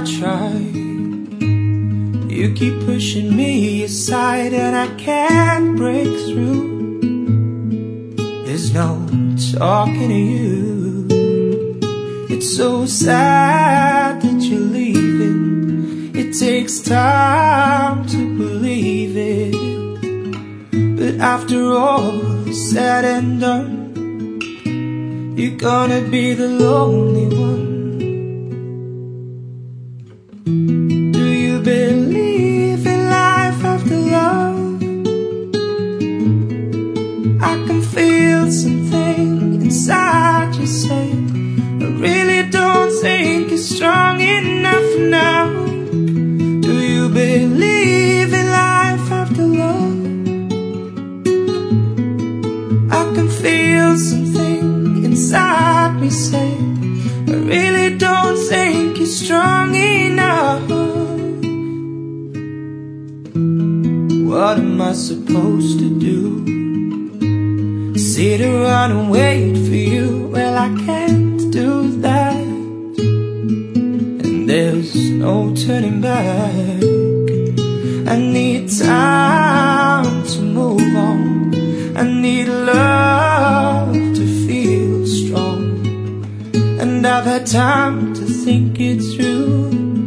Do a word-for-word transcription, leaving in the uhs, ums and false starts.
try. You keep pushing me aside and I can't break through. There's no talking to you. It's so sad that you're leaving. It takes time to believe it, but after all is said and done, you're gonna be the lonely one. Do you believe in life after love? I can feel something inside you say, I really don't think you're strong enough now. Do you believe in life after love? I can feel something inside me say, I really don't think you're strong enough. What am I supposed to do? Sit around and wait for you? Well, I can't do that, and there's no turning back. I need time to move on. I need love to feel strong, and I've had time to think it through.